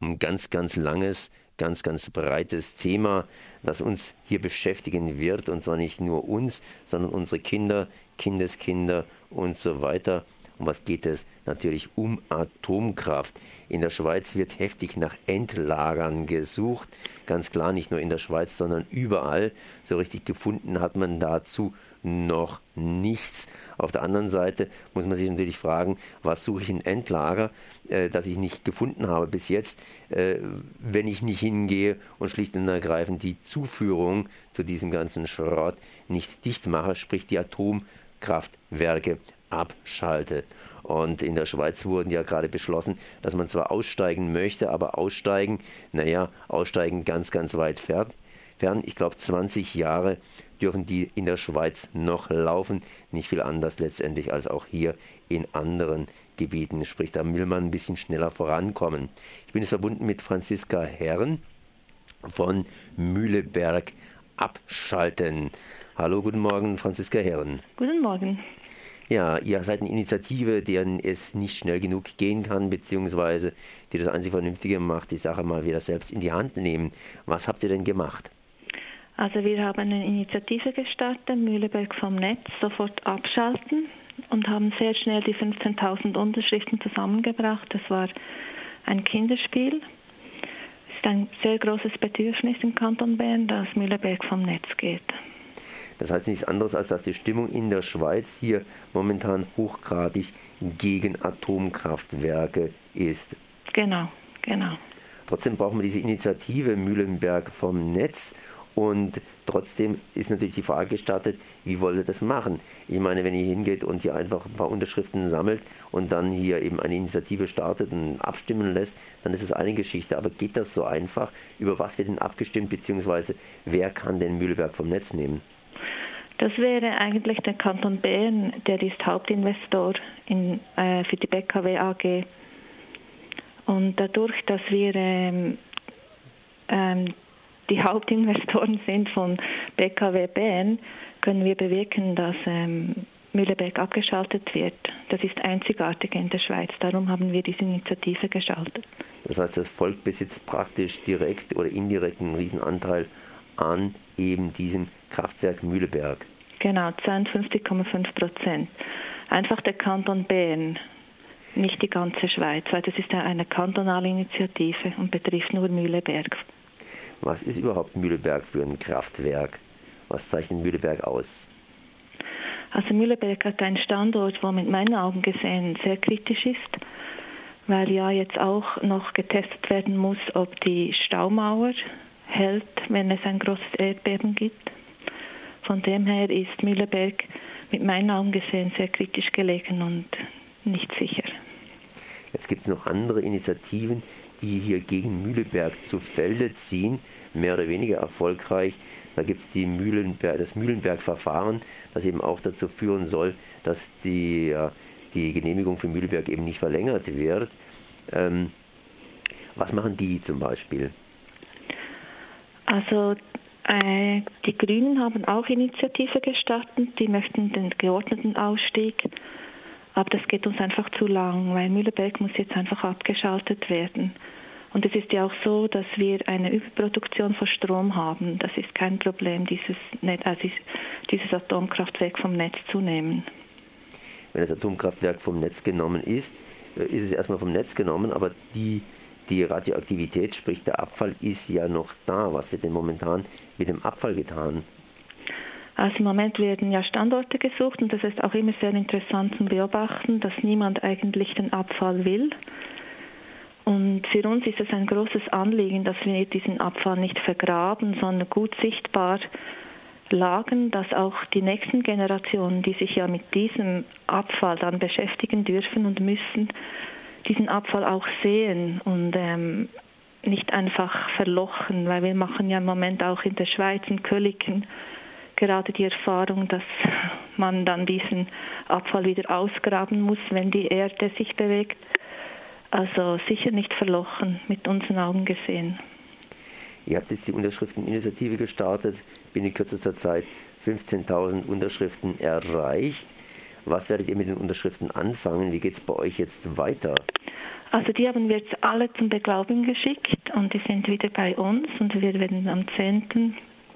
ein ganz, ganz langes, ganz, ganz breites Thema, das uns hier beschäftigen wird, und zwar nicht nur uns, sondern unsere Kinder, Kindeskinder und so weiter. Um was geht es? Natürlich um Atomkraft. In der Schweiz wird heftig nach Endlagern gesucht. Ganz klar, nicht nur in der Schweiz, sondern überall. So richtig gefunden hat man dazu noch nichts. Auf der anderen Seite muss man sich natürlich fragen, was suche ich in Endlager, das ich nicht gefunden habe bis jetzt, wenn ich nicht hingehe und schlicht und ergreifend die Zuführung zu diesem ganzen Schrott nicht dicht mache, sprich die Atomkraftwerke abschalte. Und in der Schweiz wurden ja gerade beschlossen, dass man zwar aussteigen möchte, aber aussteigen ganz, ganz weit fern. Ich glaube, 20 Jahre dürfen die in der Schweiz noch laufen. Nicht viel anders letztendlich als auch hier in anderen Gebieten. Sprich, da will man ein bisschen schneller vorankommen. Ich bin jetzt verbunden mit Franziska Herren von Mühleberg abschalten. Hallo, guten Morgen, Franziska Herren. Guten Morgen. Ja, ihr seid eine Initiative, deren es nicht schnell genug gehen kann, beziehungsweise die das einzig Vernünftige macht, die Sache mal wieder selbst in die Hand nehmen. Was habt ihr denn gemacht? Also wir haben eine Initiative gestartet, Mühleberg vom Netz, sofort abschalten, und haben sehr schnell die 15.000 Unterschriften zusammengebracht. Das war ein Kinderspiel. Es ist ein sehr großes Bedürfnis im Kanton Bern, dass Mühleberg vom Netz geht. Das heißt nichts anderes, als dass die Stimmung in der Schweiz hier momentan hochgradig gegen Atomkraftwerke ist. Genau. Trotzdem brauchen wir diese Initiative Mühleberg vom Netz. Und trotzdem ist natürlich die Frage gestartet, wie wollt ihr das machen? Ich meine, wenn ihr hingeht und hier einfach ein paar Unterschriften sammelt und dann hier eben eine Initiative startet und abstimmen lässt, dann ist es eine Geschichte. Aber geht das so einfach? Über was wird denn abgestimmt, beziehungsweise wer kann denn Mühleberg vom Netz nehmen? Das wäre eigentlich der Kanton Bern, der ist Hauptinvestor für die BKW AG. Und dadurch, dass wir die Hauptinvestoren sind von BKW Bern, können wir bewirken, dass Mühleberg abgeschaltet wird. Das ist einzigartig in der Schweiz. Darum haben wir diese Initiative geschaltet. Das heißt, das Volk besitzt praktisch direkt oder indirekt einen Riesenanteil an eben diesem Kraftwerk Mühleberg. Genau, 52,5%. Einfach der Kanton Bern, nicht die ganze Schweiz, weil das ist ja eine kantonale Initiative und betrifft nur Mühleberg. Was ist überhaupt Mühleberg für ein Kraftwerk? Was zeichnet Mühleberg aus? Also Mühleberg hat einen Standort, wo mit meinen Augen gesehen sehr kritisch ist, weil ja jetzt auch noch getestet werden muss, ob die Staumauer hält, wenn es ein großes Erdbeben gibt. Von dem her ist Mühleberg mit meinen Augen gesehen sehr kritisch gelegen und nicht sicher. Jetzt gibt es noch andere Initiativen, die hier gegen Mühleberg zu Felde ziehen, mehr oder weniger erfolgreich. Da gibt es das Mühlenberg-Verfahren, das eben auch dazu führen soll, dass die Genehmigung für Mühleberg eben nicht verlängert wird. Was machen die zum Beispiel? Also die Grünen haben auch Initiative gestartet, die möchten den geordneten Ausstieg, aber das geht uns einfach zu lang, weil Mühleberg muss jetzt einfach abgeschaltet werden. Und es ist ja auch so, dass wir eine Überproduktion von Strom haben. Das ist kein Problem, dieses Atomkraftwerk vom Netz zu nehmen. Wenn das Atomkraftwerk vom Netz genommen ist, ist es erstmal vom Netz genommen, aber die Radioaktivität, sprich der Abfall, ist ja noch da. Was wird denn momentan mit dem Abfall getan? Also im Moment werden ja Standorte gesucht und das ist auch immer sehr interessant zu beobachten, dass niemand eigentlich den Abfall will. Und für uns ist es ein großes Anliegen, dass wir diesen Abfall nicht vergraben, sondern gut sichtbar lagern, dass auch die nächsten Generationen, die sich ja mit diesem Abfall dann beschäftigen dürfen und müssen, diesen Abfall auch sehen und nicht einfach verlochen, weil wir machen ja im Moment auch in der Schweiz, in Köliken, gerade die Erfahrung, dass man dann diesen Abfall wieder ausgraben muss, wenn die Erde sich bewegt. Also sicher nicht verlochen, mit unseren Augen gesehen. Ihr habt jetzt die Unterschrifteninitiative gestartet, binnen kürzester Zeit 15.000 Unterschriften erreicht. Was werdet ihr mit den Unterschriften anfangen? Wie geht es bei euch jetzt weiter? Also die haben wir jetzt alle zum Beglaubigen geschickt und die sind wieder bei uns und wir werden am 10.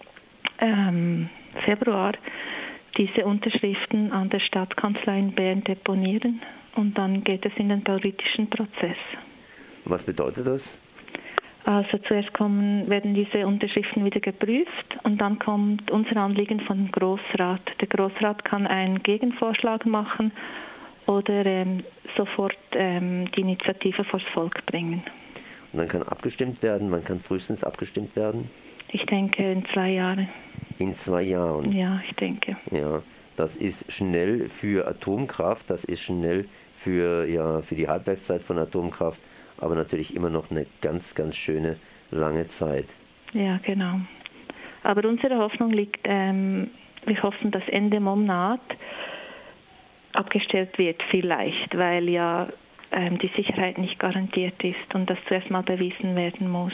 Februar diese Unterschriften an der Stadtkanzlei in Bern deponieren und dann geht es in den politischen Prozess. Was bedeutet das? Also zuerst werden diese Unterschriften wieder geprüft und dann kommt unser Anliegen vom Grossrat. Der Grossrat kann einen Gegenvorschlag machen oder sofort die Initiative vors Volk bringen. Und dann kann abgestimmt werden, wann kann frühestens abgestimmt werden? Ich denke in 2 Jahren. In 2 Jahren? Ja, ich denke. Ja, das ist schnell für Atomkraft, das ist schnell für die Halbwertszeit von Atomkraft, aber natürlich immer noch eine ganz, ganz schöne lange Zeit. Ja, genau. Aber unsere Hoffnung liegt, wir hoffen, dass Ende Monat abgestellt wird, vielleicht, weil ja die Sicherheit nicht garantiert ist und das zuerst mal bewiesen werden muss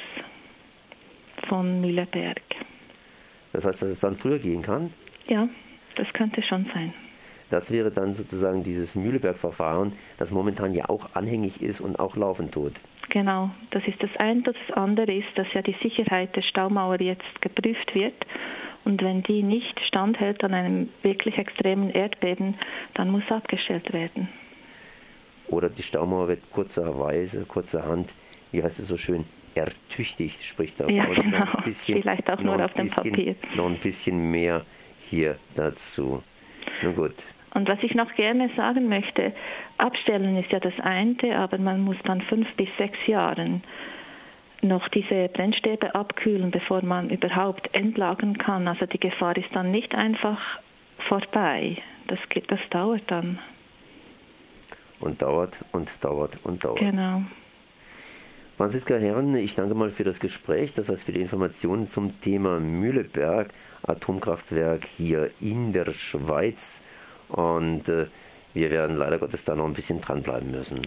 von Mühleberg. Das heißt, dass es dann früher gehen kann? Ja, das könnte schon sein. Das wäre dann sozusagen dieses Mühleberg-Verfahren, das momentan ja auch anhängig ist und auch laufend tut. Genau, das ist das eine. Das andere ist, dass ja die Sicherheit der Staumauer jetzt geprüft wird. Und wenn die nicht standhält an einem wirklich extremen Erdbeben, dann muss abgestellt werden. Oder die Staumauer wird kurzerhand, wie heißt es so schön, ertüchtigt, spricht da. Ja, genau. Vielleicht auch nur auf dem Papier. Noch ein bisschen mehr hier dazu. Nun gut. Und was ich noch gerne sagen möchte, abstellen ist ja das eine, aber man muss dann 5 bis 6 Jahre noch diese Brennstäbe abkühlen, bevor man überhaupt entlagern kann. Also die Gefahr ist dann nicht einfach vorbei. Das dauert dann. Und dauert. Genau. Franziska Herren, ich danke mal für das Gespräch, das heißt für die Informationen zum Thema Mühleberg, Atomkraftwerk hier in der Schweiz. Und wir werden leider Gottes da noch ein bisschen dranbleiben müssen.